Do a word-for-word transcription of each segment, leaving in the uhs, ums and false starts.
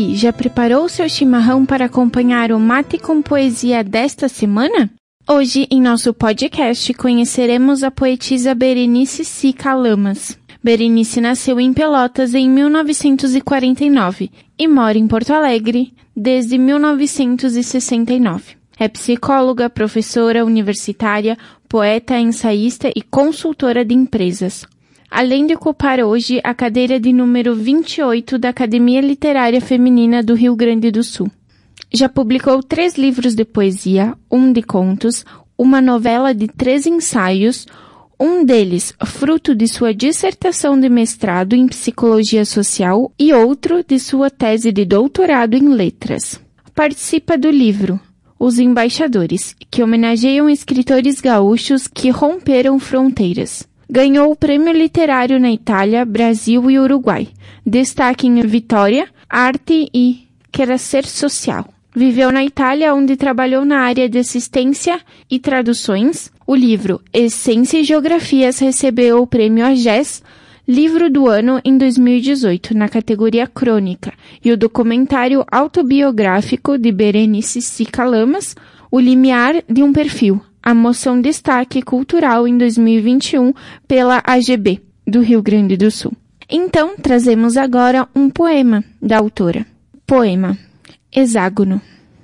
aí, já preparou seu chimarrão para acompanhar o Mate com Poesia desta semana? Hoje, em nosso podcast, conheceremos a poetisa Berenice Sica Lamas. Berenice nasceu em Pelotas em mil novecentos e quarenta e nove e mora em Porto Alegre desde mil novecentos e sessenta e nove. É psicóloga, professora universitária, poeta, ensaísta e consultora de empresas. Além de ocupar hoje a cadeira de número vinte e oito da Academia Literária Feminina do Rio Grande do Sul. Já publicou três livros de poesia, um de contos, uma novela de três ensaios, um deles fruto de sua dissertação de mestrado em Psicologia Social e outro de sua tese de doutorado em Letras. Participa do livro Os Embaixadores, que homenageiam escritores gaúchos que romperam fronteiras. Ganhou o Prêmio Literário na Itália, Brasil e Uruguai. Destaque em Vitória, Arte e Querer Social. Viveu na Itália, onde trabalhou na área de assistência e traduções. O livro Essência e Geografias recebeu o Prêmio A G E S, Livro do Ano em dois mil e dezoito, na categoria Crônica. E o documentário autobiográfico de Berenice Sica Lamas, O Limiar de um Perfil. A moção Destaque Cultural em dois mil e vinte e um pela A G B, do Rio Grande do Sul. Então, trazemos agora um poema da autora. Poema Hexágono.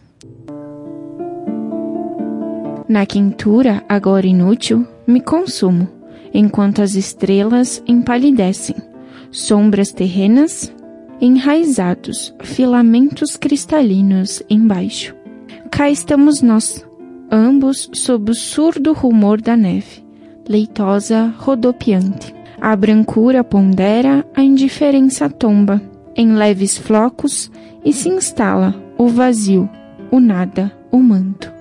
Na quentura, agora inútil, me consumo, enquanto as estrelas empalidecem, sombras terrenas, enraizados, filamentos cristalinos embaixo. Cá estamos nós, ambos sob o surdo rumor da neve, leitosa, rodopiante. A brancura pondera, a indiferença tomba, em leves flocos, e se instala o vazio, o nada, o manto.